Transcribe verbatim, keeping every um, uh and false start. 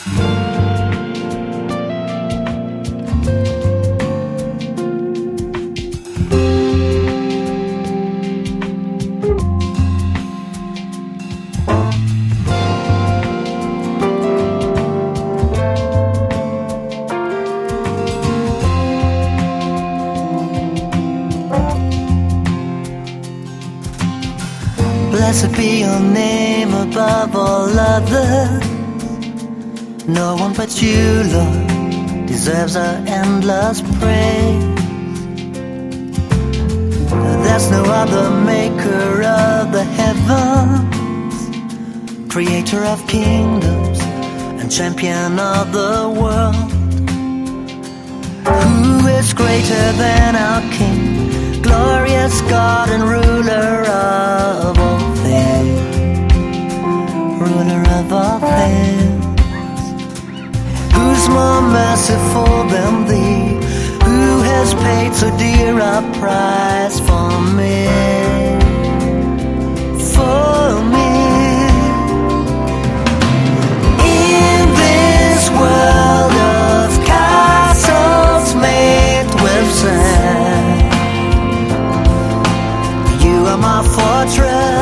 Blessed be your name above all others. No one but you, Lord, deserves our endless praise. There's no other maker of the heavens, creator of kingdoms and champion of the world. Who is greater than our King, glorious God and ruler of all things, ruler of all things? Who's more merciful than thee? Who has paid so dear a price for me? For me. In this world of castles made with sand, you are my fortress.